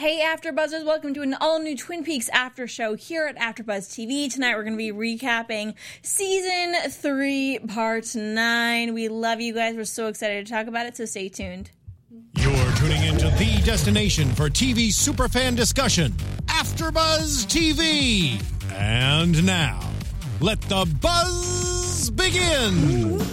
Hey AfterBuzzers, welcome to an all-new Twin Peaks after show here at AfterBuzz TV. Tonight we're going to be recapping Season 3, Part 9. We love you guys. We're so excited to talk about it, so stay tuned. You're tuning into the destination for TV superfan discussion, AfterBuzz TV. And now, let the buzz begin.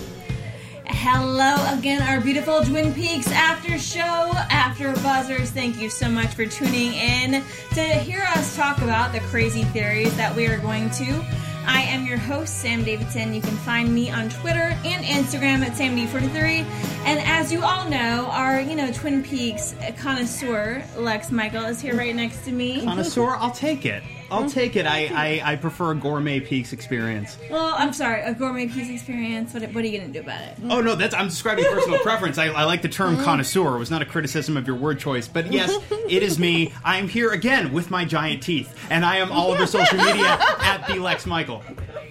Hello again, our beautiful Twin Peaks after show, AfterBuzzers. Thank you so much for tuning in to hear us talk about the crazy theories that we are going to. I am your host, Sam Davidson. You can find me on Twitter and Instagram at SamD43. And as you all know, our, Twin Peaks connoisseur, Lex Michael, is here right next to me. Connoisseur? I'll take it. I prefer a gourmet Peaks experience. Well, I'm sorry, a gourmet Peaks experience. What are you going to do about it? Oh, no, I'm describing personal preference. I like the term connoisseur. It was not a criticism of your word choice. But yes, it is me. I am here again with my giant teeth. And I am all over social media at the Lex Michael.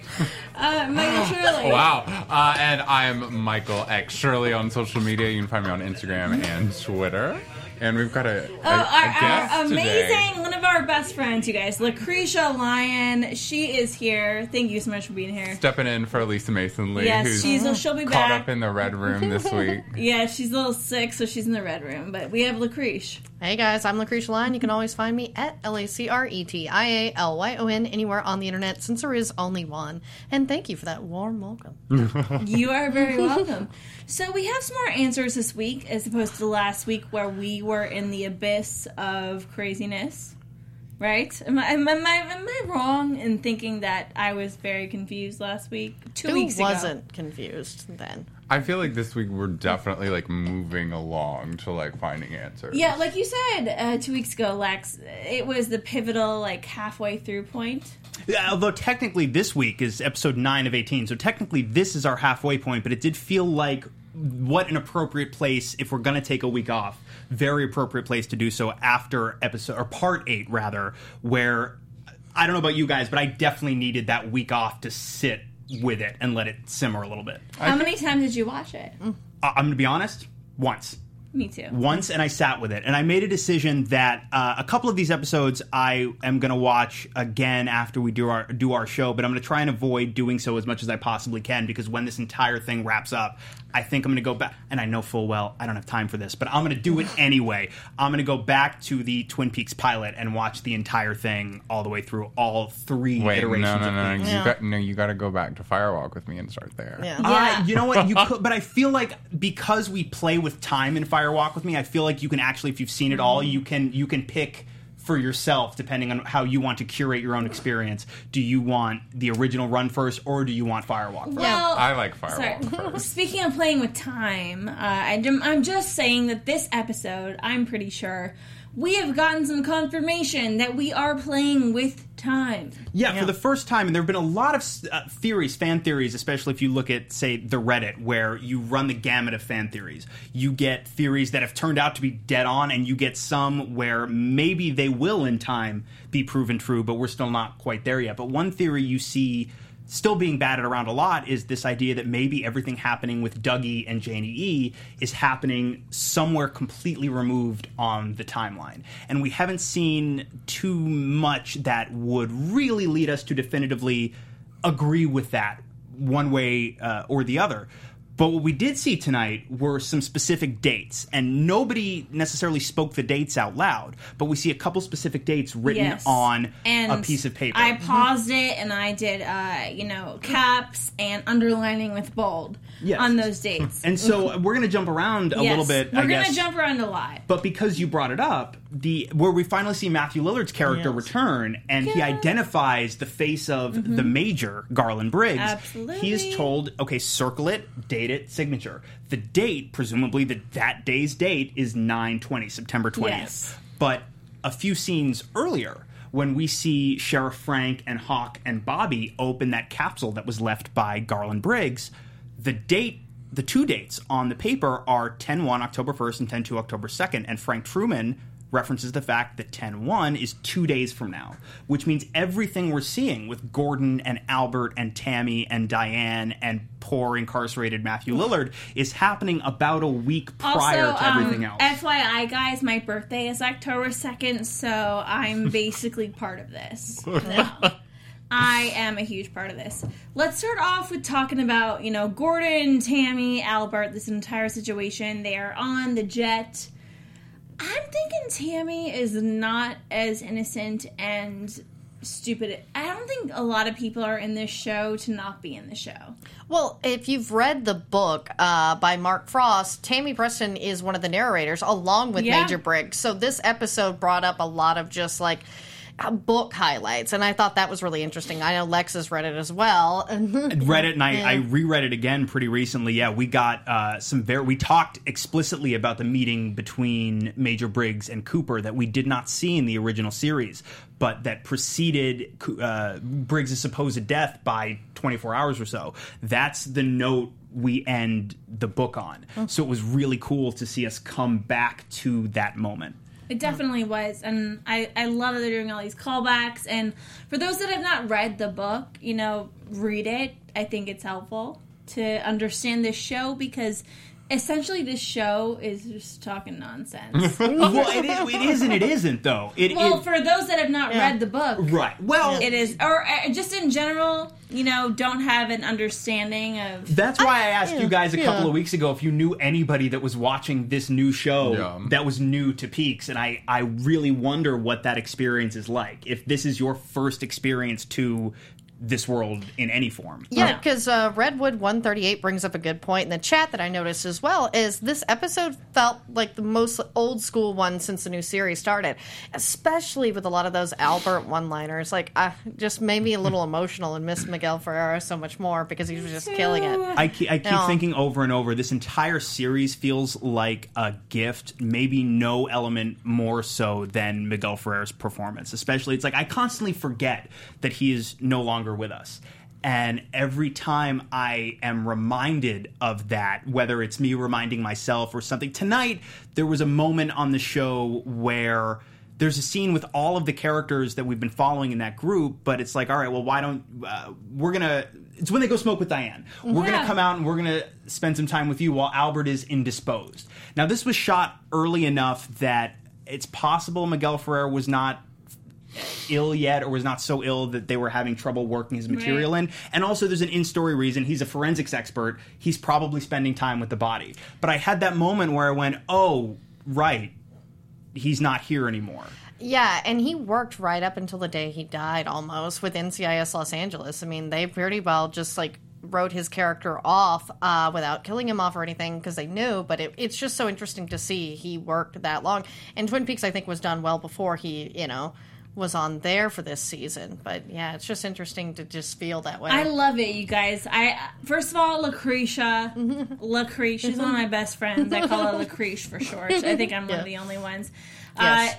Michael Shirley. Wow. And I'm Michael X Shirley on social media. You can find me on Instagram and Twitter. And we've got a guest our amazing, today. One of our best friends, you guys, Lucretia Lyon. She is here. Thank you so much for being here. Stepping in for Lisa Mason-Lee, yes, she'll be caught back. up in the red room this week. Yeah, she's a little sick, so she's in the red room. But we have Lucretia. Hey guys, I'm Lucretia Lyon. You can always find me at LACRETIALYON anywhere on the internet, since there is only one. And thank you for that warm welcome. You are very welcome. So we have some more answers this week, as opposed to last week where we were in the abyss of craziness. Right? Am I wrong in thinking that I was very confused last week? 2 weeks ago. Who wasn't confused then? I feel like this week we're definitely moving along to finding answers. Yeah, like you said 2 weeks ago, Lex, it was the pivotal halfway through point. Yeah, although technically this week is episode 9 of 18, so technically this is our halfway point, but it did feel like what an appropriate place, if we're going to take a week off, very appropriate place to do so after part 8 rather, where I don't know about you guys, but I definitely needed that week off to sit with it and let it simmer a little bit. How many times did you watch it? I'm going to be honest, once. Me too. Once, and I sat with it. And I made a decision that a couple of these episodes I am going to watch again after we do our show, but I'm going to try and avoid doing so as much as I possibly can, because when this entire thing wraps up, I think I'm going to go back, and I know full well I don't have time for this, but I'm going to do it anyway. I'm going to go back to the Twin Peaks pilot and watch the entire thing all the way through, all 3 iterations of Peaks. You got to go back to Firewalk with me and start there. Yeah. You know what? You could, but I feel like because we play with time in Firewalk with me, I feel like you can actually, if you've seen it all, you can pick for yourself, depending on how you want to curate your own experience. Do you want the original run first, or do you want Firewalk first? Well, I like Firewalk first. Speaking of playing with time, I'm just saying that this episode, I'm pretty sure, we have gotten some confirmation that we are playing with time. Yeah, for the first time, and there have been a lot of theories, fan theories, especially if you look at, say, the Reddit, where you run the gamut of fan theories. You get theories that have turned out to be dead on, and you get some where maybe they will, in time, be proven true, but we're still not quite there yet. But one theory you see still being batted around a lot is this idea that maybe everything happening with Dougie and Janie E is happening somewhere completely removed on the timeline. And we haven't seen too much that would really lead us to definitively agree with that one way or the other. But what we did see tonight were some specific dates, and nobody necessarily spoke the dates out loud, but we see a couple specific dates written on a piece of paper. I paused it, and I did, caps and underlining with bold on those dates. And so we're going to jump around a little bit, We're going to jump around a lot. But because you brought it up, where we finally see Matthew Lillard's character return, and he identifies the face of the Major, Garland Briggs. Absolutely. He is told, okay, circle it, date it, signature. The date, presumably that day's date, is 9/20, September 20th. Yes. But a few scenes earlier, when we see Sheriff Frank and Hawk and Bobby open that capsule that was left by Garland Briggs, the 2 dates on the paper are 10/1, October 1st, and 10/2, October 2nd. And Frank Truman references the fact that 10-1 is 2 days from now, which means everything we're seeing with Gordon and Albert and Tammy and Diane and poor incarcerated Matthew Lillard is happening about a week prior to everything else. FYI, guys, my birthday is October 2nd, so I'm basically part of this. No. I am a huge part of this. Let's start off with talking about, Gordon, Tammy, Albert, this entire situation. They are on the jet. I'm thinking Tammy is not as innocent and stupid. I don't think a lot of people are in this show to not be in the show. Well, if you've read the book by Mark Frost, Tammy Preston is one of the narrators along with Major Briggs. So this episode brought up a lot of just book highlights, and I thought that was really interesting. I know Lex has read it as well. Read it, and I reread it again pretty recently. Yeah, we got we talked explicitly about the meeting between Major Briggs and Cooper that we did not see in the original series, but that preceded Briggs' supposed death by 24 hours or so. That's the note we end the book on. So it was really cool to see us come back to that moment. It definitely was, and I love that they're doing all these callbacks, and for those that have not read the book, read it. I think it's helpful to understand this show, because essentially this show is just talking nonsense. Well, it is and it isn't, though. For those that have not read the book, right? Well, it is, or just in general, don't have an understanding of. That's why I asked you guys a couple of weeks ago if you knew anybody that was watching this new show that was new to Peaks, and I really wonder what that experience is like. If this is your first experience to this world in any form. Yeah, because Redwood 138 brings up a good point in the chat that I noticed as well, is this episode felt like the most old school one since the new series started, especially with a lot of those Albert one-liners. Just made me a little emotional and miss Miguel Ferreira so much more because he was just killing it. I keep thinking over and over, this entire series feels like a gift, maybe no element more so than Miguel Ferreira's performance. Especially, it's I constantly forget that he is no longer with us. And every time I am reminded of that, whether it's me reminding myself or something. Tonight, there was a moment on the show where there's a scene with all of the characters that we've been following in that group, but it's all right, well, why don't it's when they go smoke with Diane. We're going to come out and we're going to spend some time with you while Albert is indisposed. Now, this was shot early enough that it's possible Miguel Ferrer was not ill yet, or was not so ill that they were having trouble working his material in. And also there's an in-story reason. He's a forensics expert. He's probably spending time with the body. But I had that moment where I went, oh, right, he's not here anymore. Yeah, and he worked right up until the day he died almost with NCIS Los Angeles. I mean, they pretty well just wrote his character off without killing him off or anything because they knew, but it's just so interesting to see he worked that long. And Twin Peaks, I think, was done well before he, was on there for this season. But yeah, it's just interesting to just feel that way. I love it, you guys. First of all, Lucretia. Lucretia, she's one of my best friends. I call her Lucretia for short. I think I'm one of the only ones. Yes.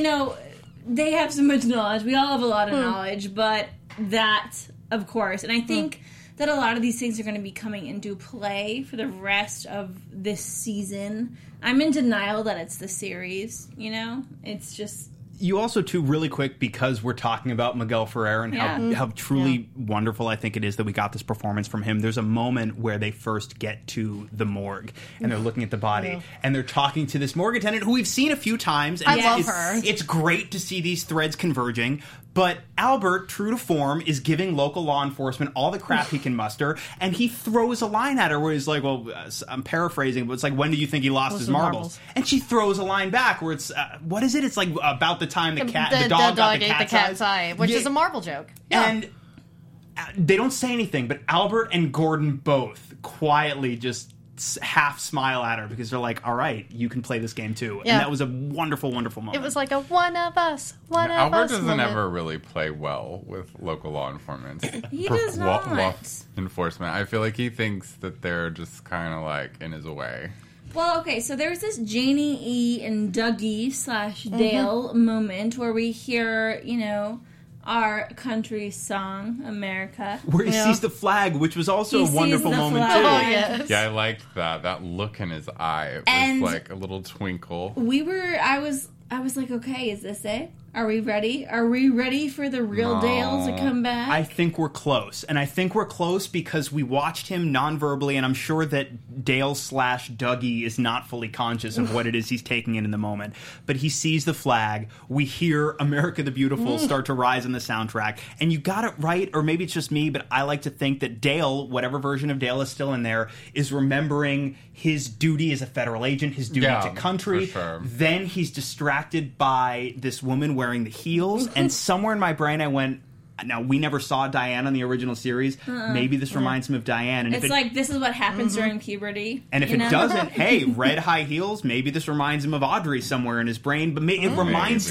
They have so much knowledge. We all have a lot of knowledge, but that, of course. And I think that a lot of these things are going to be coming into play for the rest of this season. I'm in denial that it's the series, It's just... You also, too, really quick, because we're talking about Miguel Ferrer and how truly wonderful I think it is that we got this performance from him. There's a moment where they first get to the morgue, and they're looking at the body, and they're talking to this morgue attendant who we've seen a few times. And I love her. It's great to see these threads converging, but Albert, true to form, is giving local law enforcement all the crap he can muster, and he throws a line at her where he's like, well, I'm paraphrasing, but it's when do you think he lost his marbles? And she throws a line back where it's, what is it? It's about the time the dog got the cat's eye, which is a marble joke. Yeah. And they don't say anything, but Albert and Gordon both quietly just half smile at her because they're like, all right, you can play this game too. And that was a wonderful, wonderful moment. It was like a one of us Albert doesn't moment. ever really play well with local law enforcement. He does not. Law enforcement. I feel like he thinks that they're just kind of in his way. Well, okay, so there's this Janie E. and Dougie / Dale moment where we hear, our country's song, America. Where he sees the flag, which was also a wonderful moment, flag. too. Oh, yes. Yeah, I liked that. That look in his eye. It was like a little twinkle. I was like, okay, is this it? Are we ready? Are we ready for the real Dale to come back? I think we're close. And I think we're close because we watched him non-verbally, and I'm sure that Dale/Dougie is not fully conscious of what it is he's taking in the moment. But he sees the flag. We hear America the Beautiful start to rise on the soundtrack. And you got it right, or maybe it's just me, but I like to think that Dale, whatever version of Dale is still in there, is remembering his duty as a federal agent, his duty to country. For sure. Then he's distracted by this woman wearing the heels, and somewhere in my brain I went, now we never saw Diane on the original series. Maybe this reminds him of Diane. And it's like, this is what happens during puberty. And if it doesn't, hey, red high heels, maybe this reminds him of Audrey somewhere in his brain, but it reminds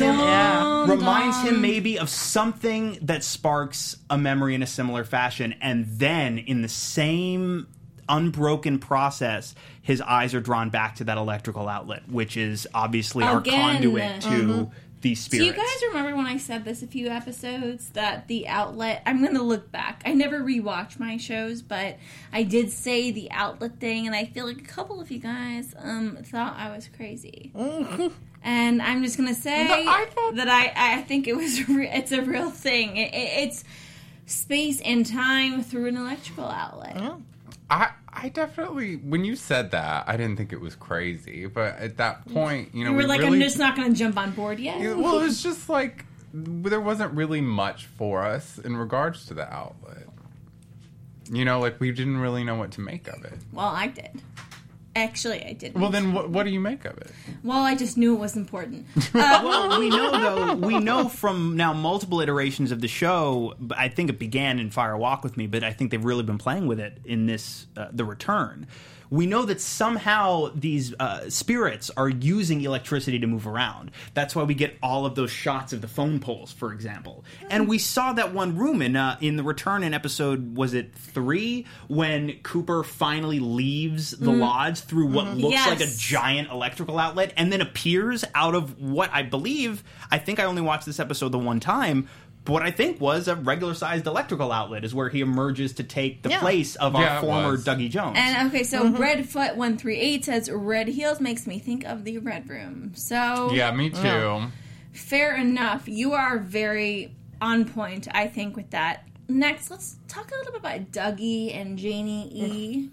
him maybe of something that sparks a memory in a similar fashion, and then in the same unbroken process, his eyes are drawn back to that electrical outlet, which is obviously our conduit to these spirits. Do you guys remember when I said this a few episodes, that the outlet, I'm going to look back, I never rewatch my shows, but I did say the outlet thing, and I feel like a couple of you guys thought I was crazy. And I'm just going to say that I think it's a real thing. It's space and time through an electrical outlet. I definitely, when you said that, I didn't think it was crazy. But at that point, you know, you were we like, really, I'm just not going to jump on board yet. Well, it was just like, there wasn't really much for us in regards to the outlet. You know, like, we didn't really know what to make of it. Well, I did. Actually, I didn't. Well, then what do you make of it? Well, I just knew it was important. Well, we know from now multiple iterations of the show, I think it began in Fire Walk with Me, but I think they've really been playing with it in this, The Return. We know that somehow these spirits are using electricity to move around. That's why we get all of those shots of the phone poles, for example. And we saw that one room in The Return in episode, was it 3? When Cooper finally leaves the lodge through what looks like a giant electrical outlet and then appears out of what I think I only watched this episode the one time, but what I think was a regular-sized electrical outlet is where he emerges to take the place of our former Dougie Jones. And okay, so Redfoot138 says Red Heels makes me think of the Red Room. So yeah, me too. Fair enough. You are very on point, I think, with that. Next, let's talk a little bit about Dougie and Janie E.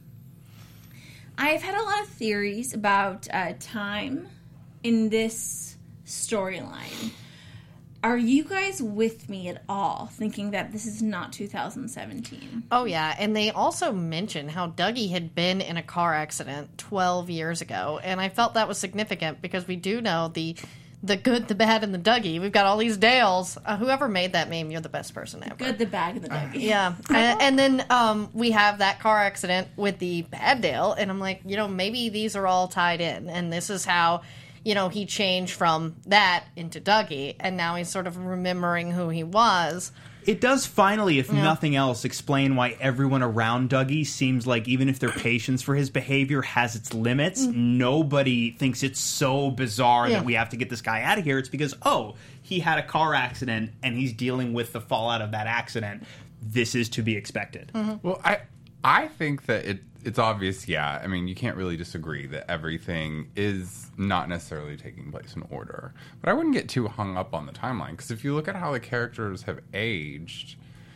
I've had a lot of theories about time in this storyline. Are you guys with me at all, thinking that this is not 2017? Oh, yeah. And they also mentioned how Dougie had been in a car accident 12 years ago. And I felt that was significant because we do know the good, the bad, and the Dougie. We've got all these Dales. Whoever made that meme, you're the best person ever. Good, the bad, and the Dougie. Yeah. And then we have that car accident with the bad Dale. And I'm like, maybe these are all tied in. And this is how... he changed from that into Dougie, and now he's sort of remembering who he was. It does finally, if nothing else, explain why everyone around Dougie seems like, even if their patience for his behavior has its limits, nobody thinks it's so bizarre that we have to get this guy out of here. It's because, he had a car accident, and he's dealing with the fallout of that accident. This is to be expected. Well, I think that it's obvious, I mean, you can't really disagree that everything is not necessarily taking place in order. But I wouldn't get too hung up on the timeline, because if you look at how the characters have aged,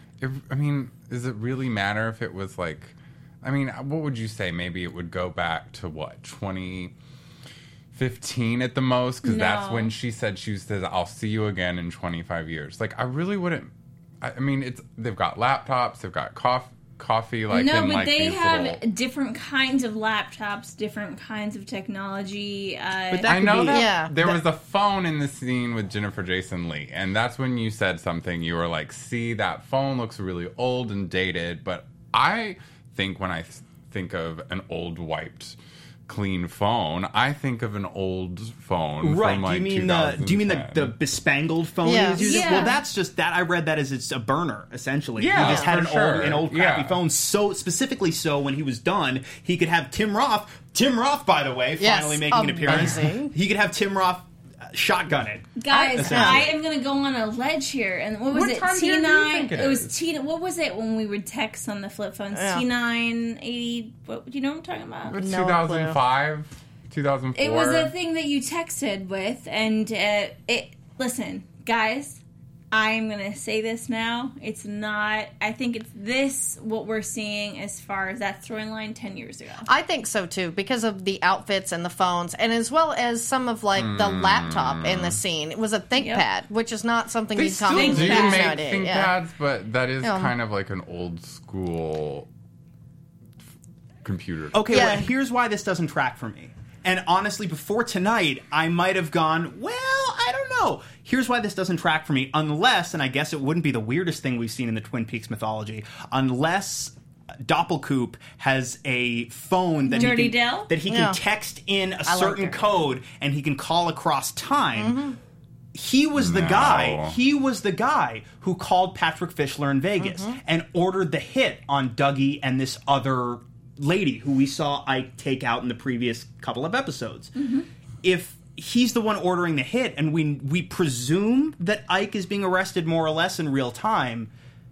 does it really matter if it was like... what would you say? Maybe it would go back to, 2015 at the most? Because that's when she said, I'll see you again in 25 years. Like, I really wouldn't... they've got laptops, they've got coffee, like no, in, but like, they these have little... different kinds of laptops, different kinds of technology. But I know that there was a phone in the scene with Jennifer Jason Leigh, and that's when you said something. You were like, "See, that phone looks really old and dated." But I think when I think of an old wiped clean phone, I think of an old phone from like do you mean the bespangled phone he was using? Yeah. Well, that's just that. I read that as it's a burner, essentially. Yeah, he just had an old crappy Yeah. phone, so specifically so when he was done, he could have Tim Roth, by the way, finally making an appearance. He could have Tim Roth shotgun it. Guys, I am going to go on a ledge here. And what was it? time period do you think it It was is? T. What was it when we would text on the flip phones? T980. What do you know what I'm talking about? It's No 2005. 2004. It was a thing that you texted with, and listen, guys, I'm going to say this now. It's not, I think it's this, what we're seeing as far as that storyline 10 years ago. I think so, too, because of the outfits and the phones, and as well as some of, like, the laptop in the scene. It was a ThinkPad, which is not something They you'd still commonly do use make nowadays. ThinkPads, but that is kind of like an old school computer. Okay, Yeah. well, here's why this doesn't track for me. And honestly, before tonight, I might have gone, well, I don't know. Here's why this doesn't track for me. Unless, and I guess it wouldn't be the weirdest thing we've seen in the Twin Peaks mythology, unless Doppelkoop has a phone that Dirty he can, Dell? that he can text in a certain Dirty code and he can call across time. He was the guy. He was the guy who called Patrick Fischler in Vegas and ordered the hit on Dougie and this other lady who we saw Ike take out in the previous couple of episodes. If he's the one ordering the hit and we presume that Ike is being arrested more or less in real time,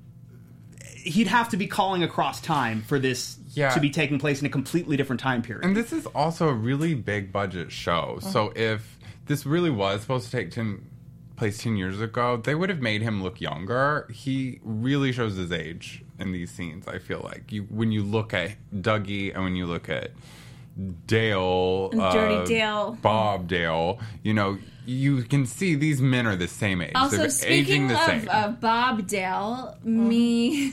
he'd have to be calling across time for this to be taking place in a completely different time period. And this is also a really big budget show. So if this really was supposed to take place 10 years ago, they would have made him look younger. He really shows his age in these scenes, I feel like. When you look at Dougie and when you look at Dale, Dirty Dale, Bob Dale, you can see these men are the same age. Also, They're aging speaking the same. of Bob Dale, me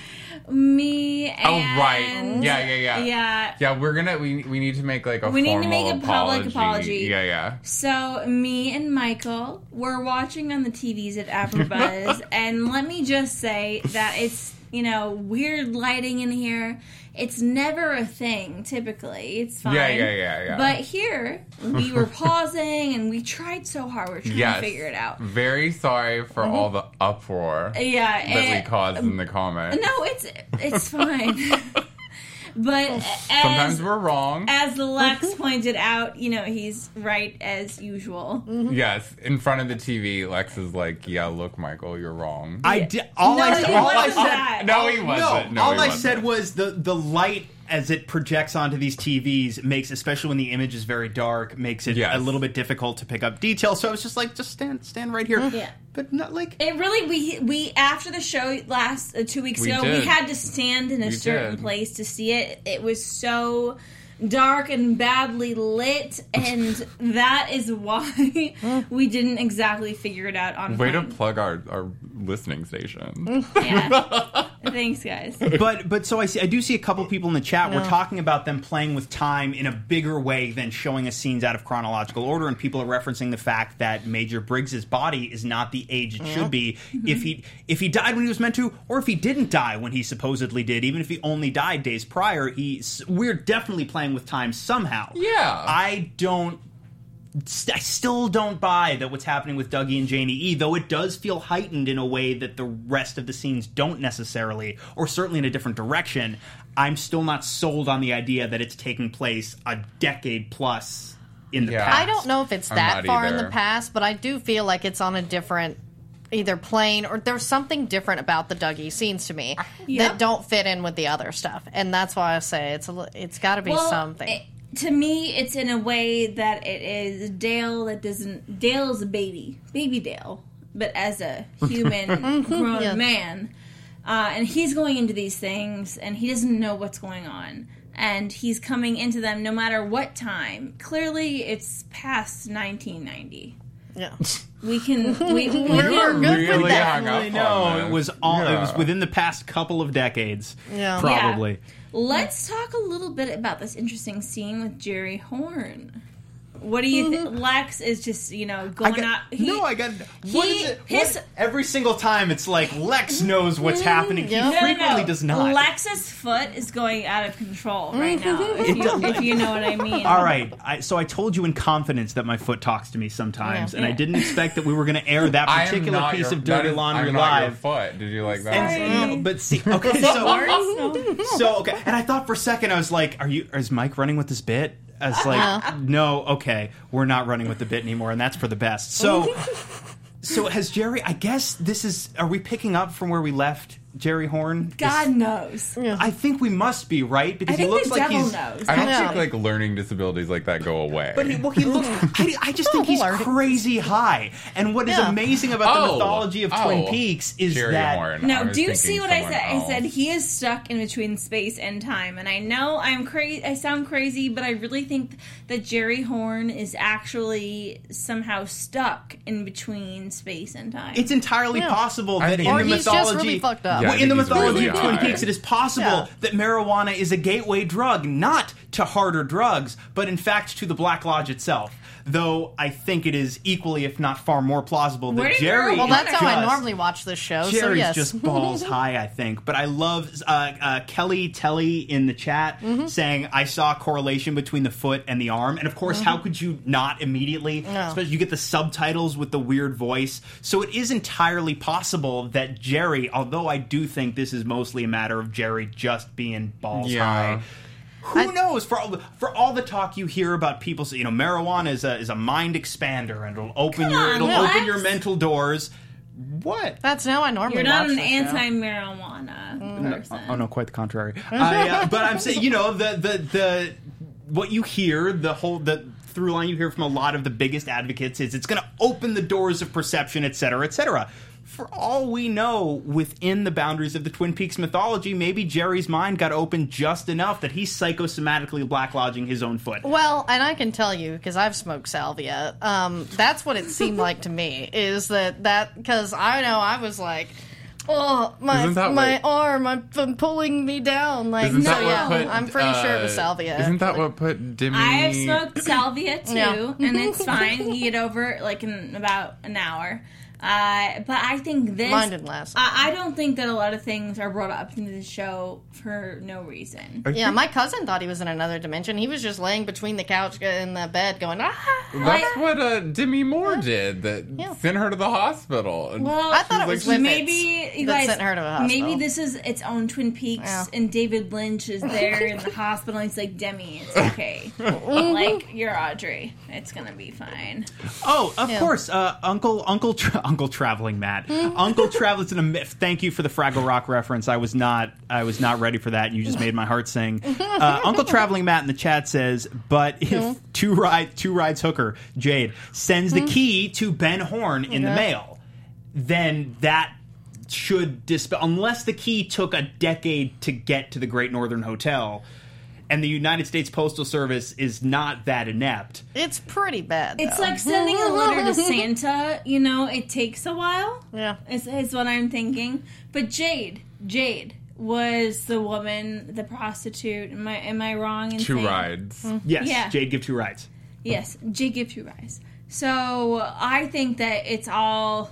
and... Oh, right. Yeah. Yeah, we need to make like a We need formal to make a public apology. Yeah. So, me and Michael were watching on the TVs at AfterBuzz, and let me just say that it's, weird lighting in here. It's never a thing, typically. It's fine. Yeah. But here, we were pausing, and we tried so hard. We were trying to figure it out. Very sorry for all the uproar that we caused in the comments. No, it's fine. But sometimes we're wrong. As Lex pointed out, he's right as usual. Yes, in front of the TV, Lex is like, "Yeah, look, Michael, you're wrong." I said was the light as it projects onto these TVs makes, especially when the image is very dark, makes it a little bit difficult to pick up details. So I was just like, just stand right here. Yeah. But not like it really. We after the show last 2 weeks ago, we had to stand in a certain place to see it. It was so dark and badly lit, and that is why we didn't exactly figure it out on Way time. to plug our listening station. Yeah. Thanks, guys. But so I do see a couple people in the chat. We're talking about them playing with time in a bigger way than showing us scenes out of chronological order, and people are referencing the fact that Major Briggs's body is not the age it should be if he died when he was meant to, or if he didn't die when he supposedly did. Even if he only died days prior, we're definitely playing with time somehow. Yeah. I still don't buy that what's happening with Dougie and Janie E, though it does feel heightened in a way that the rest of the scenes don't necessarily, or certainly in a different direction. I'm still not sold on the idea that it's taking place a decade plus in the past. I don't know if it's that far in the past, but I do feel like it's on a different either plane, or there's something different about the Dougie scenes to me that don't fit in with the other stuff, and that's why I say it's got to be something. To me, it's in a way that it is Dale that doesn't... Dale is a baby Dale, but as a human grown man. And he's going into these things, and he doesn't know what's going on. And he's coming into them no matter what time. Clearly, it's past 1990. Yeah. We can We're good really with that. hung up No, on it this. was it was within the past couple of decades. Yeah. Probably. Yeah. Let's talk a little bit about this interesting scene with Jerry Horn. What do you think? Lex is just, going out. What is it? Every single time it's like Lex knows what's happening. He frequently does not. Lex's foot is going out of control right now, if you know what I mean. All right. So I told you in confidence that my foot talks to me sometimes, and I didn't expect that we were going to air that particular piece of Dirty Laundry live. Foot. Did you like that? And, but see, okay, okay. And I thought for a second, I was like, is Mike running with this bit? I was like, no, okay, we're not running with the bit anymore, and that's for the best. So has Jerry, I guess are we picking up from where we left Jerry Horn? God knows. I think we must be, right? Because I think he looks the like devil he's. knows. I don't Yeah. think like learning disabilities like that go away. But he looks. I just think he's Learning. crazy high. And what is Yeah. amazing about the mythology of Twin Peaks is Jerry that. Horn. I No, was do you thinking see what I someone said? I else. said he is stuck in between space and time, and I know I'm crazy. I sound crazy, but I really think that Jerry Horn is actually somehow stuck in between space and time. It's entirely Yeah. possible I that think in Or the he's mythology, just really fucked up. Yeah, well, in the I think he's mythology really of Twin high. Peaks, it is possible Yeah. that marijuana is a gateway drug, not to harder drugs, but in fact to the Black Lodge itself. Though I think it is equally, if not far more plausible, Where that did Jerry. marijuana Well, that's how I just- normally watch this show. So Jerry's yes. just balls high, I think. But I love Kelly Telly in the chat saying, I saw a correlation between the foot and the arm. And of course, how could you not immediately? No. Especially you get the subtitles with the weird voice. So it is entirely possible that Jerry, although I do think this is mostly a matter of Jerry just being balls high. Who knows? For all the talk you hear about people, say, marijuana is a mind expander and it'll open relax. open your mental doors. What? That's how I normally You're not watch an this show. anti-marijuana person. Oh no, quite the contrary. But I'm saying, the what you hear, the through line you hear from a lot of the biggest advocates is it's going to open the doors of perception, et cetera, et cetera. For all we know, within the boundaries of the Twin Peaks mythology, maybe Jerry's mind got opened just enough that he's psychosomatically blacklodging his own foot. Well, and I can tell you, because I've smoked salvia, that's what it seemed like to me, is that because I know I was like, oh, Isn't that my what- arm, I'm pulling me down. Like, Isn't so that what yeah, put, I'm pretty sure it was salvia. Isn't that what put Demi? I have smoked salvia too, Yeah. and it's fine. You get over it like in about an hour. But I think this. Mine didn't last. I don't think that a lot of things are brought up into the show for no reason. Yeah, my cousin thought he was in another dimension. He was just laying between the couch and the bed going, ah. That's what Demi Moore did. That sent her to the hospital. And Well, I thought it was like, Whippets maybe you that guys. sent her to the hospital. Maybe this is its own Twin Peaks, Yeah. and David Lynch is there in the hospital. And he's like, Demi, it's okay. Like you're Audrey, it's gonna be fine. Oh, of course, Uncle Traveling Matt. Uncle Traveling in a myth. Thank you for the Fraggle Rock reference. I was not ready for that. You just made my heart sing. Uncle Traveling Matt in the chat says, but if two rides hooker Jade sends the key to Ben Horn in the mail, then that should dispel, unless the key took a decade to get to the Great Northern Hotel. And the United States Postal Service is not that inept. It's pretty bad. It's though. like sending a letter to Santa. It takes a while. Yeah. Is what I'm thinking. But Jade was the woman, the prostitute. Am I wrong in two saying? rides. Yes, Yeah. Jade give 2 rides. Yes, Jade give 2 rides. So I think that it's all,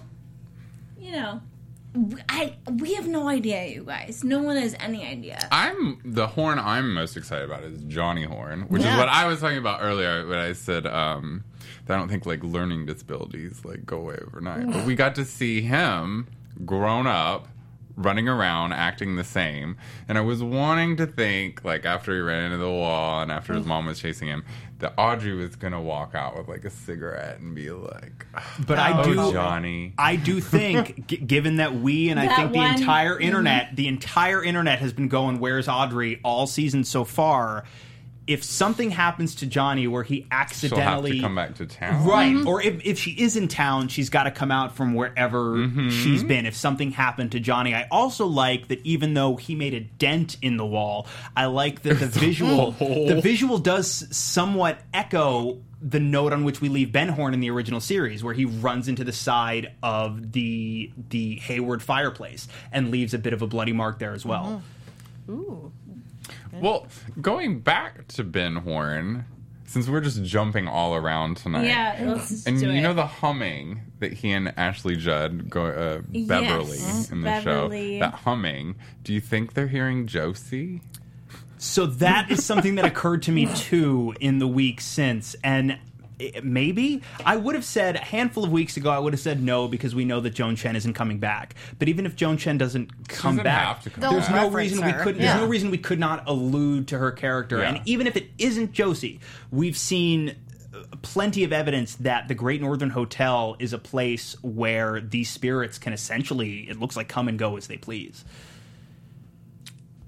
we have no idea, you guys. No one has any idea. The Horn I'm most excited about is Johnny Horn, which is Yeah. what I was talking about earlier when I said that I don't think like learning disabilities like go away overnight. But we got to see him grown up, running around, acting the same. And I was wanting to think, like, after he ran into the wall and after his mom was chasing him, that Audrey was going to walk out with, like, a cigarette and be like, But I do, Johnny. I do think, given that we and I That think the one- entire internet has been going, "Where's Audrey?" all season so far. If something happens to Johnny where he She'll have accidentally to come back to town. right, or if she is in town, she's got to come out from wherever she's been. If something happened to Johnny, I also like that even though he made a dent in the wall, I like that the visual does somewhat echo the note on which we leave Ben Horn in the original series, where he runs into the side of the Hayward fireplace and leaves a bit of a bloody mark there as well. Ooh. Well, going back to Ben Horn, since we're just jumping all around tonight. Yeah, let's just And do you it. know the humming that he and Ashley Judd Beverly Yes, in the Beverly. show? That humming. Do you think they're hearing Josie? So that is something that occurred to me too in the week since, and maybe I would have said a handful of weeks ago. I would have said no because we know that Joan Chen isn't coming back. But even if Joan Chen doesn't come doesn't back, have to come Don't there's back. no reference reason we her. couldn't. Yeah. There's no reason we could not allude to her character. Yeah. And even if it isn't Josie, we've seen plenty of evidence that the Great Northern Hotel is a place where these spirits can essentially, it looks like, come and go as they please.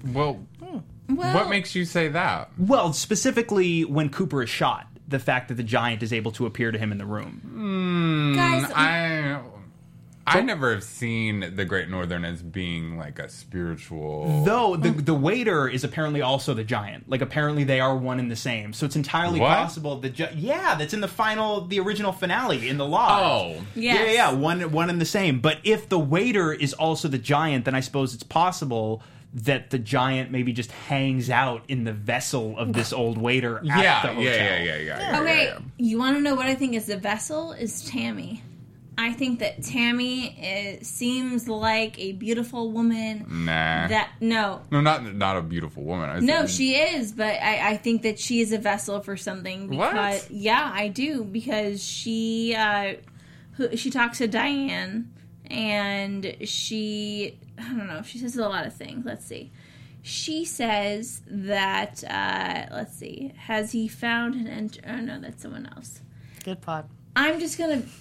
Well, what makes you say that? Well, specifically when Cooper is shot, the fact that the giant is able to appear to him in the room. Guys, I never have seen the Great Northern as being like a spiritual. Though the waiter is apparently also the giant. Like apparently they are one and the same. So it's entirely What? possible that that's in the original finale in the lodge. Oh, yes. Yeah, one and the same. But if the waiter is also the giant, then I suppose it's possible that the giant maybe just hangs out in the vessel of this old waiter at the hotel. Yeah. Okay, you want to know what I think is the vessel? Is Tammy. I think that Tammy seems like a beautiful woman. Nah. No, not a beautiful woman. No, she is, but I think that she is a vessel for something. Because, What? Yeah, I do, because she talks to Diane, and she says a lot of things. Let's see. She says that, has he found an oh no, that's someone else. Good pod. I'm just going to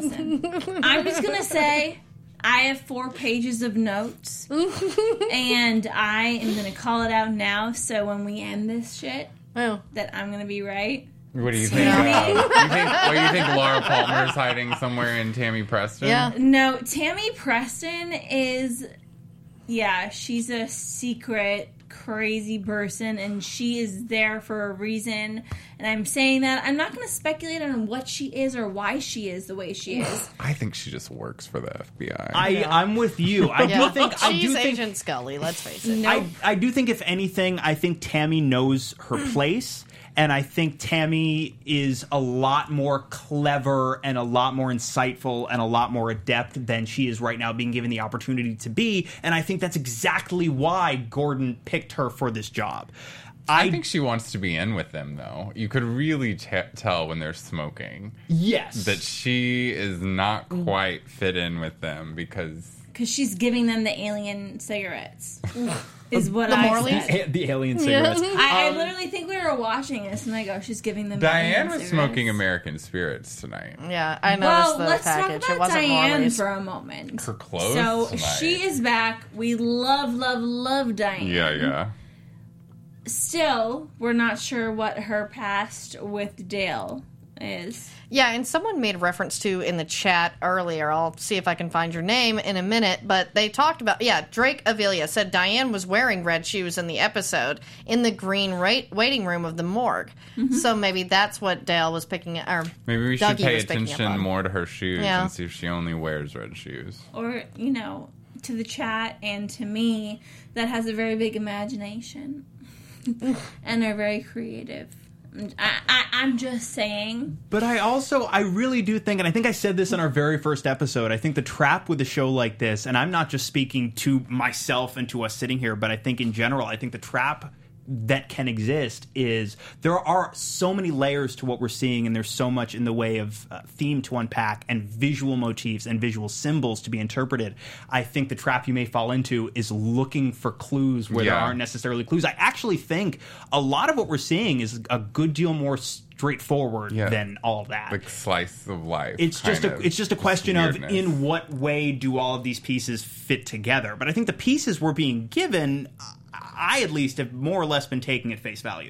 say I have 4 pages of notes, and I am going to call it out now, so when we end this shit, Oh. that I'm going to be right. What do you think? You think Laura Palmer is hiding somewhere in Tammy Preston? Yeah. No, Tammy Preston is, she's a secret crazy person, and she is there for a reason, and I'm saying that I'm not going to speculate on what she is or why she is the way she is. I think she just works for the FBI. I'm with you. I do think She's Agent Scully, let's face it. No. I do think, if anything, I think Tammy knows her place, and I think Tammy is a lot more clever and a lot more insightful and a lot more adept than she is right now being given the opportunity to be, and I think that's exactly why Gordon picked her for this job. I think she wants to be in with them, though. You could really tell when they're smoking. Yes. That she is not quite fit in with them because she's giving them the alien cigarettes. Is what The I Morleys? said. The alien cigarettes. I literally think we were watching this, and I go, she's giving them Diane alien was cigarettes. smoking American Spirits tonight. Yeah, I noticed Well, the let's package. talk It about wasn't Diane Morley's. for a moment. Her clothes So tonight. she is back. We love Diane. Yeah. Still, we're not sure what her past with Dale is. Yeah, and someone made a reference to in the chat earlier. I'll see if I can find your name in a minute. But they talked about, Drake Avilia said Diane was wearing red shoes in the episode in the green waiting room of the morgue. Mm-hmm. So maybe that's what Dale was picking up. Or Maybe we should Dougie pay was picking up attention on. more to her shoes Yeah. and see if she only wears red shoes. Or, to the chat and to me, that has a very big imagination and are very creative. I'm just saying. But I really do think, and I think I said this in our very first episode, I think the trap with a show like this, and I'm not just speaking to myself and to us sitting here, but I think in general, I think the trap that can exist is there are so many layers to what we're seeing, and there's so much in the way of theme to unpack and visual motifs and visual symbols to be interpreted. I think the trap you may fall into is looking for clues where there aren't necessarily clues. I actually think a lot of what we're seeing is a good deal more straightforward than all that. Like slice of life. It's just a question of in what way do all of these pieces fit together. But I think the pieces we're being given, I at least have more or less been taking at face value.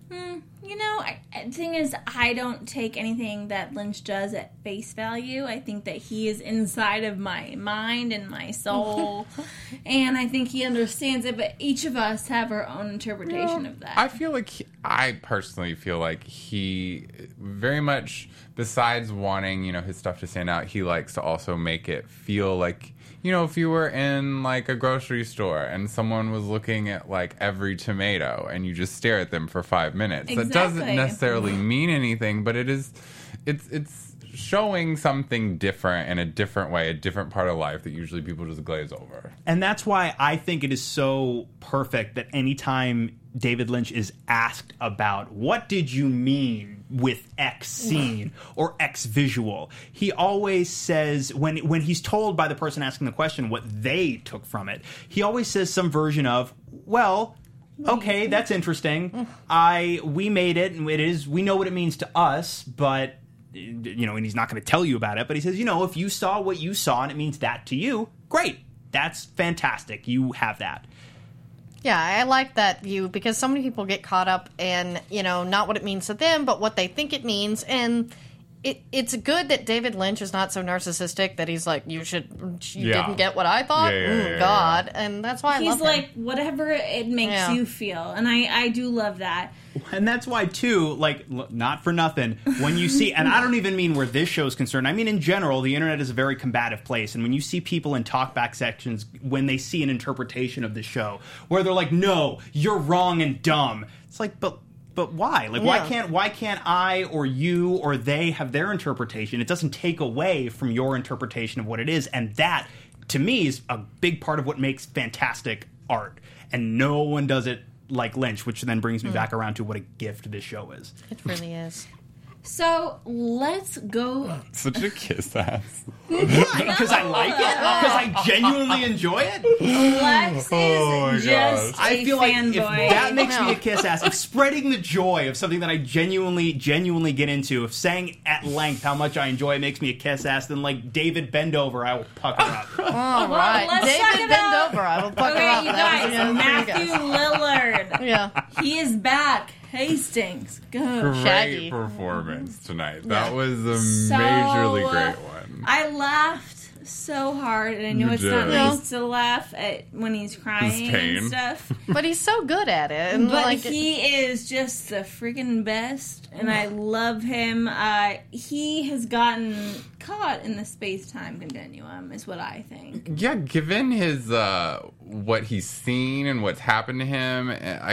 The thing is, I don't take anything that Lynch does at face value. I think that he is inside of my mind and my soul, and I think he understands it, but each of us have our own interpretation of that. I personally feel like he very much, besides wanting, his stuff to stand out, he likes to also make it feel like, if you were in like a grocery store and someone was looking at like every tomato and you just stare at them for 5 minutes, that doesn't necessarily mean anything, but it's showing something different in a different way, a different part of life that usually people just glaze over. And that's why I think it is so perfect that anytime David Lynch is asked about what did you mean with X scene or X visual, he always says, when he's told by the person asking the question what they took from it, he always says some version of, well, okay, that's interesting. We made it, and we know what it means to us, but and he's not going to tell you about it, but he says, if you saw what you saw and it means that to you, great. That's fantastic. You have that. Yeah, I like that view because so many people get caught up in, not what it means to them, but what they think it means. And it's good that David Lynch is not so narcissistic that he's like, you didn't get what I thought? God. And that's why I love him. He's like, whatever it makes you feel. And I do love that. And that's why, too, not for nothing, when you see, and I don't even mean where this show is concerned, I mean in general, the internet is a very combative place, and when you see people in talkback sections, when they see an interpretation of the show, where they're like, no, you're wrong and dumb, it's like, but why? Like, why can't I or you or they have their interpretation? It doesn't take away from your interpretation of what it is, and that, to me, is a big part of what makes fantastic art, and no one does it like Lynch, which then brings me back around to what a gift this show is. It really is. So let's go. Such a kiss ass. Because I like it? Because I genuinely enjoy it? Lex is just I feel like if fanboy. that makes me a kiss ass, if spreading the joy of something that I genuinely get into, if saying at length how much I enjoy makes me a kiss ass, then like David Bendover, I will pucker up. All right. let's David talk about- Bendover, I will pucker Okay, up. you That was guys, a Matthew Lillard. Yeah. He is back. Hastings. Go. Shaggy. Great performance tonight. That was a So, majorly great one. I laughed so hard, and I know You it's not did. nice to laugh at when he's crying pain. and stuff. But he's so good at it. And But like, he is just the freaking best, and I love him. He has gotten caught in the space-time continuum, is what I think. Yeah, given his what he's seen and what's happened to him,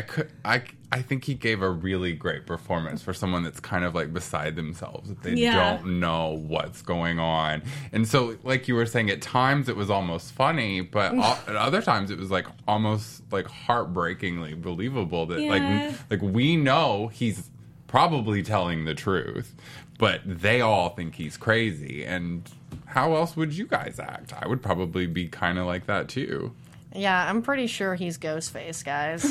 I think he gave a really great performance for someone that's kind of like beside themselves, that they don't know what's going on. And so, like you were saying, at times it was almost funny, but at other times it was like almost like heartbreakingly believable that like we know he's probably telling the truth, but they all think he's crazy. And how else would you guys act? I would probably be kind of like that too. yeah, I'm pretty sure he's Ghostface, guys.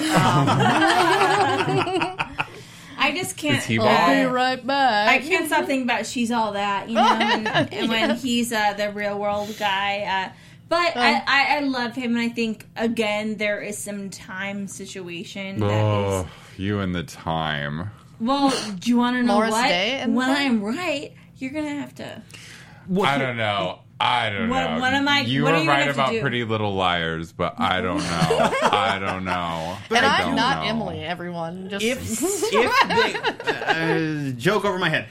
I just can't. Is he I'll bald? be right back. I can't stop thinking about She's All That, and when he's the real world guy. But I love him, and I think, again, there is some time situation that is... You and the time. Well, do you want to know Morris what? Day and When that? I'm right, you're going to have to... I don't know. What- what am I- You what are were you gonna right have to about do? Pretty Little Liars, but I don't know. I don't know. And I I'm don't not know. Emily, everyone. Just If they joke over my head.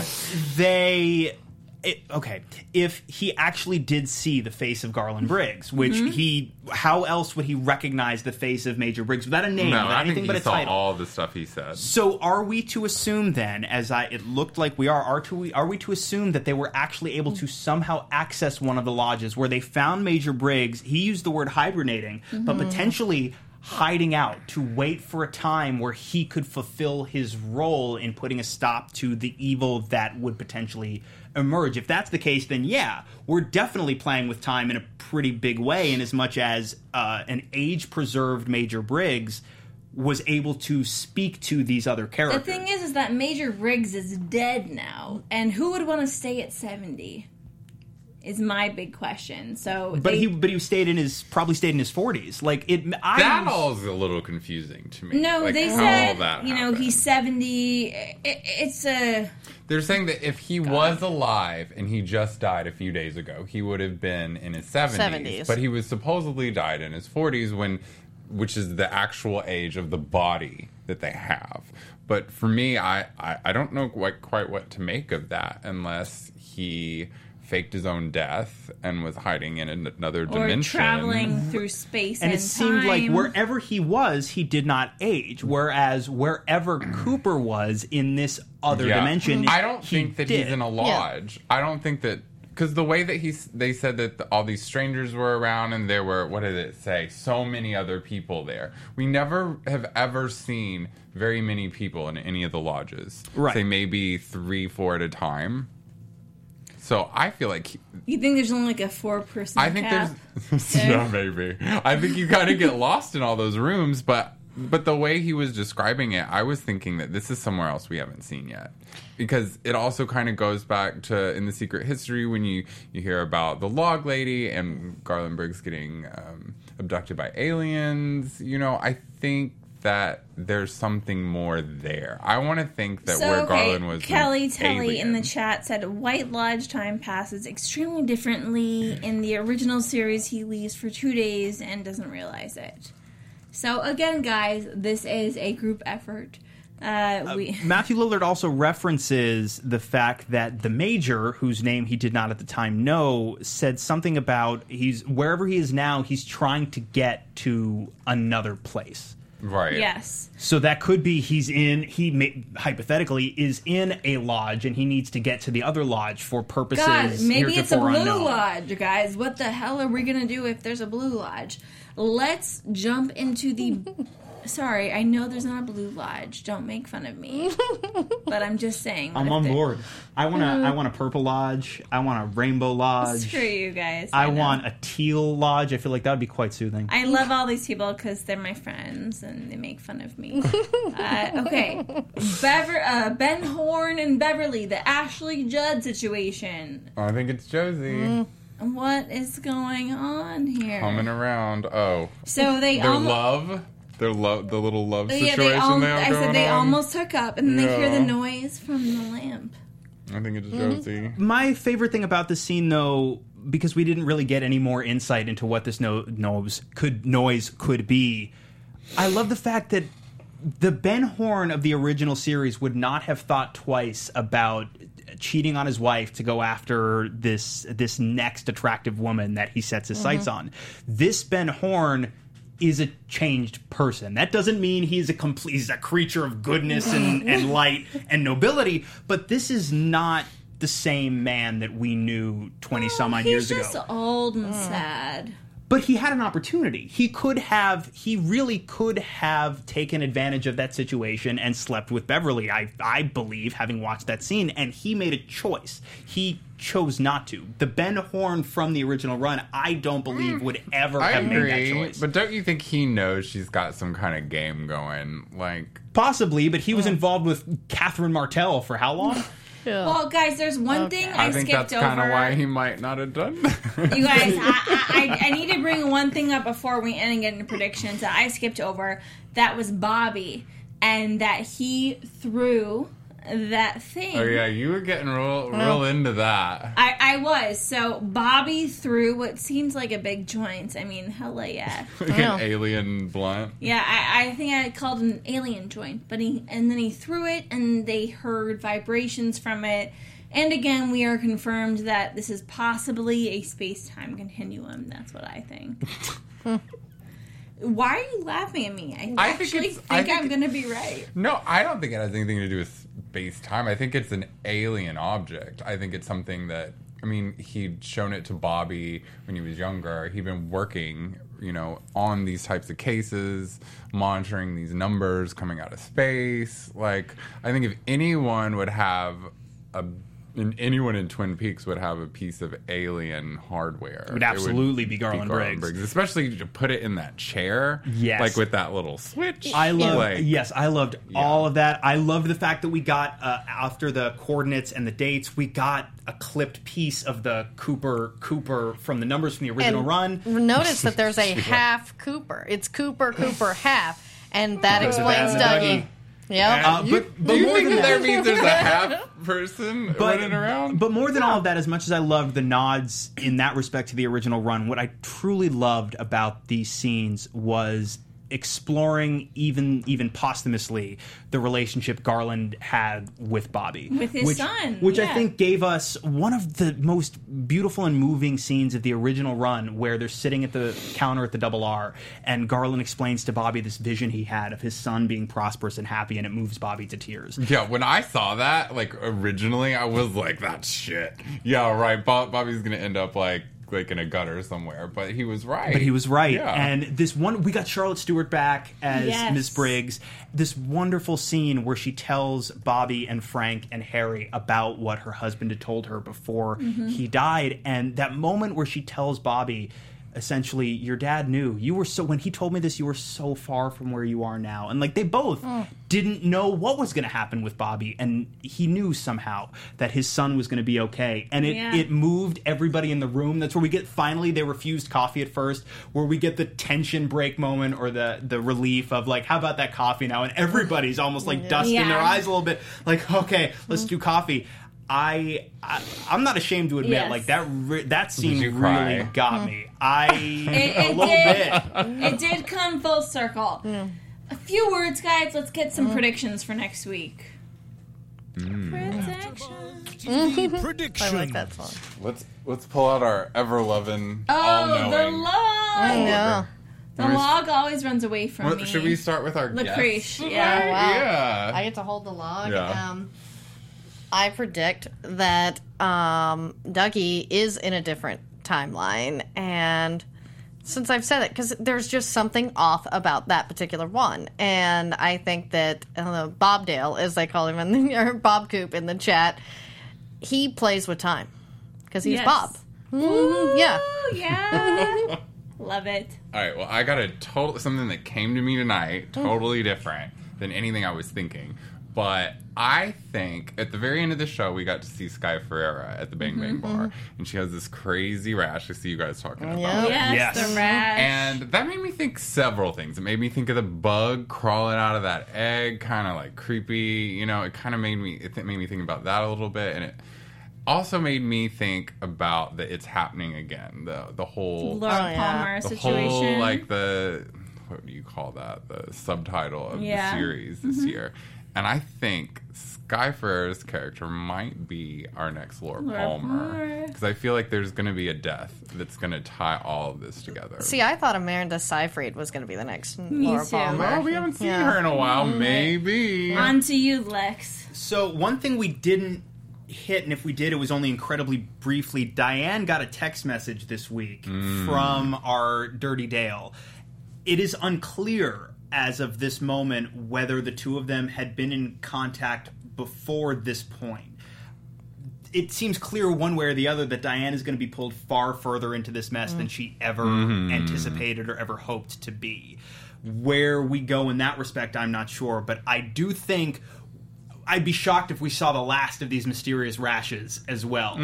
If he actually did see the face of Garland Briggs, which how else would he recognize the face of Major Briggs without a name, No, without I anything think but he a saw title? all the stuff he said. So are we to assume then, it looked like we are we to assume that they were actually able to somehow access one of the lodges where they found Major Briggs? He used the word hibernating, but potentially hiding out to wait for a time where he could fulfill his role in putting a stop to the evil that would potentially emerge. If that's the case, then yeah, we're definitely playing with time in a pretty big way, in as much as an age-preserved Major Briggs was able to speak to these other characters. The thing is that Major Briggs is dead now, and who would want to stay at 70? Is my big question. So, But he probably stayed in his 40s. Like That all's a little confusing to me. No, Like, they how said, all that happened. he's 70. It's a... They're saying that if he was alive and he just died a few days ago, he would have been in his 70s. But he was supposedly died in his 40s, which is the actual age of the body that they have. But for me, I don't know quite what to make of that, unless he faked his own death and was hiding in another dimension. Or traveling through space and it seemed time. like wherever he was, he did not age. Whereas wherever Cooper was in this other dimension, I don't think that did. he's in a lodge. I don't think that, because the way that they said that all these strangers were around and there were, what did it say, so many other people there. We never have ever seen very many people in any of the lodges. Right. Say maybe 3-4 at a time. So I feel like You think there's only like a 4-person I think cap? there's yeah, maybe. I think you kind of get lost in all those rooms, but the way he was describing it, I was thinking that this is somewhere else we haven't seen yet. Because it also kind of goes back to in The Secret History when you hear about the log lady and Garland Briggs getting abducted by aliens. You know, I think that there's something more there. I want to think that where Garland was Kelly with Telly alien. in the chat said White Lodge time passes extremely differently. In the original series, he leaves for 2 days and doesn't realize it. So again, guys, this is a group effort. Matthew Lillard also references the fact that the Major, whose name he did not at the time know, said something about wherever he is now, he's trying to get to another place. Right. Yes. So that could be hypothetically is in a lodge and he needs to get to the other lodge for purposes God, maybe it's a heretofore blue unknown. lodge, guys. What the hell are we going to do if there's a blue lodge? Let's jump into the... Sorry, I know there's not a blue lodge. Don't make fun of me. But I'm just saying. I'm on board. I want a purple lodge. I want a rainbow lodge. Screw you guys. I know. want a teal lodge. I feel like that would be quite soothing. I love all these people because they're my friends and they make fun of me. Okay. Ben Horn and Beverly, the Ashley Judd situation. I think it's Josie. What is going on here? Coming around. Oh. So they Their almost... love. The little love situation I said they almost hook up, and then they hear the Yeah. noise from the lamp. I think it's Josie. My favorite thing about this scene, though, because we didn't really get any more insight into what this noise could be, I love the fact that the Ben Horn of the original series would not have thought twice about cheating on his wife to go after this next attractive woman that he sets his sights on. This Ben Horn is a changed person. That doesn't mean he's a creature of goodness and light and nobility, but this is not the same man that we knew 20-some-odd years ago. He's just old and sad. But he had an opportunity. He really could have taken advantage of that situation and slept with Beverly, I believe, having watched that scene, and he made a choice. He chose not to. The Ben Horn from the original run, I don't believe would ever I have agree, made that choice. but don't you think he knows she's got some kind of game going? Like, Possibly, but he was involved with Catherine Martell for how long? Well, guys, there's one thing I think skipped that's over. kind of why he might not have done that. You guys, I need to bring one thing up before we end and get into predictions that I skipped over. That was Bobby, and that he threw that thing. Oh yeah, you were getting real into that. I was. So Bobby threw what seems like a big joint. I mean, hella yeah. Like an alien blunt. Yeah, I think I called it an alien joint. But then he threw it, and they heard vibrations from it. And again, we are confirmed that this is possibly a space-time continuum. That's what I think. Why are you laughing at me? I think I'm going to be right. No, I don't think it has anything to do with space time. I think it's an alien object. I think it's something that, I mean, he'd shown it to Bobby when he was younger. He'd been working, on these types of cases, monitoring these numbers coming out of space. Like, I think if anyone would have anyone in Twin Peaks would have a piece of alien hardware. It would absolutely be Garland Briggs. Especially to put it in that chair. Yes. Like with that little switch. I loved all of that. I loved the fact that we got, after the coordinates and the dates, we got a clipped piece of the Cooper from the numbers from the original run. Notice that there's a half Cooper. It's Cooper half. And that explains Dougie. Yeah, but do you think that means there's a half person running around? But more than all of that, as much as I loved the nods in that respect to the original run, what I truly loved about these scenes was exploring, even posthumously, the relationship Garland had with Bobby. With his son. Which I think gave us one of the most beautiful and moving scenes of the original run, where they're sitting at the counter at the Double R, and Garland explains to Bobby this vision he had of his son being prosperous and happy, and it moves Bobby to tears. Yeah, when I saw that, originally, I was like, that's shit. Yeah, right, Bobby's gonna end up, like in a gutter somewhere, but he was right. Yeah. And this one, we got Charlotte Stewart back as Miss Briggs. This wonderful scene where she tells Bobby and Frank and Harry about what her husband had told her before he died, and that moment where she tells Bobby, essentially, your dad knew. You were so, when he told me this, you were so far from where you are now. And, like, they both didn't know what was going to happen with Bobby. And he knew somehow that his son was going to be okay. And it moved everybody in the room. That's where we get, finally, they refused coffee at first, where we get the tension break moment or the relief of, like, how about that coffee now? And everybody's almost, like, dusting their eyes a little bit. Like, okay, let's do coffee. I'm not ashamed to admit, like, that scene really got me. A little bit. It did come full circle. A few words, guys. Let's get some predictions for next week. Predictions. I like that song. Let's pull out our ever-loving, The all-knowing. log. I know. The log always runs away from me. Should we start with our Licorice, guess? yeah. Wow. Yeah. I get to hold the log. Yeah. I predict that Dougie is in a different timeline, and since I've said it, because there's just something off about that particular one, and I think that Bob Dale, as they call him, or Bob Coop in the chat, he plays with time because he's Bob. Yeah. Yeah. Love it. All right, well, I got something that came to me tonight, totally different than anything I was thinking. But I think at the very end of the show, we got to see Sky Ferreira at the Bang Bang Bar. And she has this crazy rash I see you guys talking about. Yes, the rash. And that made me think several things. It made me think of the bug crawling out of that egg, kind of like creepy. You know, it kind of made me think about that a little bit. And it also made me think about that it's happening again. The whole Laura Palmer the situation. whole, like, what do you call that? The subtitle of the series this year. And I think Sky Ferreira's character might be our next Laura Palmer. Because I feel like there's going to be a death that's going to tie all of this together. See, I thought Amanda Seyfried was going to be the next Laura too. Palmer. Well, we haven't seen her in a while. Maybe. On to you, Lex. So one thing we didn't hit, and if we did, it was only incredibly briefly. Diane got a text message this week from our Dirty Dale. It is unclear as of this moment whether the two of them had been in contact before this point. It seems clear one way or the other that Diane is going to be pulled far further into this mess than she ever anticipated or ever hoped to be. Where we go in that respect, I'm not sure, but I do think I'd be shocked if we saw the last of these mysterious rashes as well.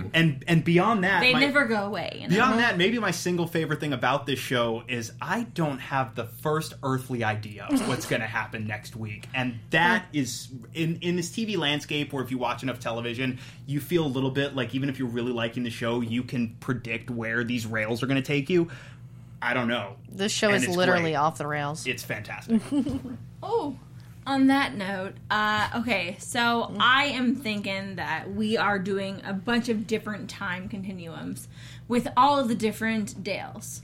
And beyond that, They never go away. You know? Beyond that, maybe my single favorite thing about this show is I don't have the first earthly idea of what's going to happen next week. And that is, in this TV landscape where if you watch enough television, you feel a little bit like even if you're really liking the show, you can predict where these rails are going to take you. I don't know. This show And is it's literally great. off the rails. It's fantastic. Oh, on that note, okay, so I am thinking that we are doing a bunch of different time continuums with all of the different Dales.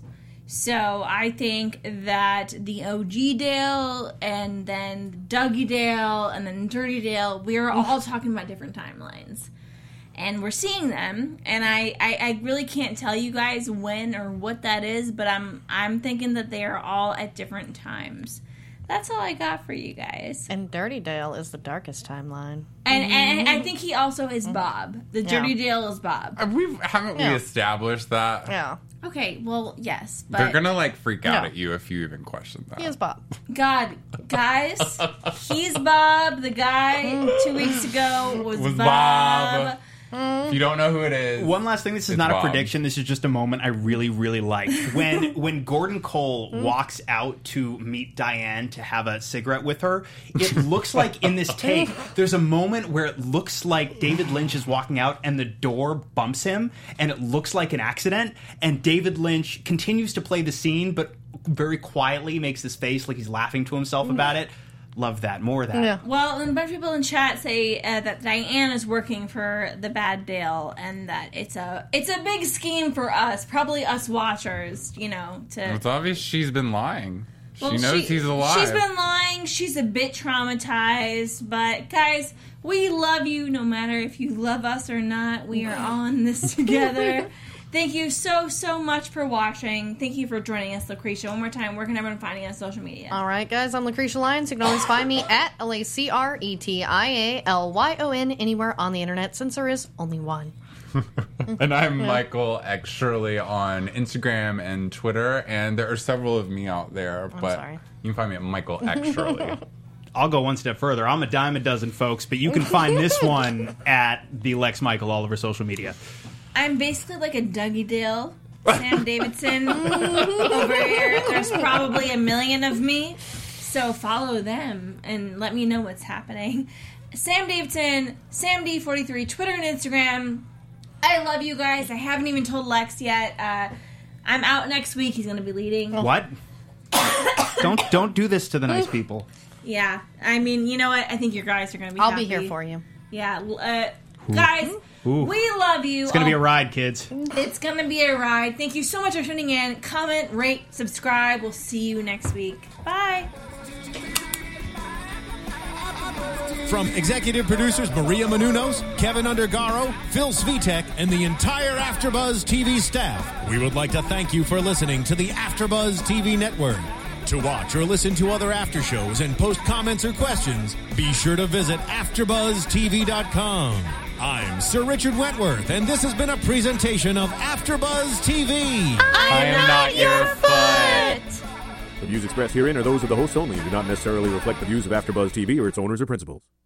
So I think that the OG Dale and then Dougie Dale and then Dirty Dale, we're all talking about different timelines. And we're seeing them, and I really can't tell you guys when or what that is, but I'm thinking that they are all at different times. That's all I got for you guys. And Dirty Dale is the darkest timeline. And I think he also is Bob. The Dirty Dale is Bob. Haven't we established that? Yeah. Okay, well, yes, but They're gonna like freak out No. at you if you even question that. He is Bob. God, guys, he's Bob. The guy 2 weeks ago was Bob. If you don't know who it is, One last thing, this is It's not Bob. a prediction, this is just a moment I really, really liked. When Gordon Cole walks out to meet Diane to have a cigarette with her, it looks like in this take, there's a moment where it looks like David Lynch is walking out and the door bumps him, and it looks like an accident, and David Lynch continues to play the scene, but very quietly makes this face like he's laughing to himself about it. Love that. More of that. Yeah. Well, and a bunch of people in chat say that Diane is working for the bad Dale, and that it's a big scheme for us, probably us watchers, you know. it's obvious she's been lying. Well, she knows he's alive. She's been lying. She's a bit traumatized, but guys, we love you no matter if you love us or not. We are all in this together. Thank you so much for watching. Thank you for joining us, Lucretia. One more time, where can everyone find you on social media? All right, guys, I'm Lucretia Lyons. You can always find me at LACRETIALYON anywhere on the internet, since there is only one. And I'm Michael X Shirley on Instagram and Twitter, and there are several of me out there, but sorry. you can find me at Michael X Shirley. I'll go one step further. I'm a dime a dozen, folks, but you can find this one at the Lex Michael all over social media. I'm basically like a Dougie Dale, Sam Davidson over here. There's probably a million of me, so follow them and let me know what's happening. Sam Davidson, SamD43, Twitter and Instagram. I love you guys. I haven't even told Lex yet. I'm out next week. He's going to be leading. What? Don't do this to the nice people. Yeah. I mean, you know what? I think your guys are going to be I'll happy. be here for you. Yeah. Guys, Ooh. we love you. It's going to be a ride, kids. It's going to be a ride. Thank you so much for tuning in. Comment, rate, subscribe. We'll see you next week. Bye. From executive producers Maria Menounos, Kevin Undergaro, Phil Svitek, and the entire AfterBuzz TV staff, we would like to thank you for listening to the AfterBuzz TV network. To watch or listen to other after shows and post comments or questions, be sure to visit AfterBuzzTV.com. I'm Sir Richard Wentworth, and this has been a presentation of AfterBuzz TV. I am not your foot. The views expressed herein are those of the hosts only and do not necessarily reflect the views of AfterBuzz TV or its owners or principals.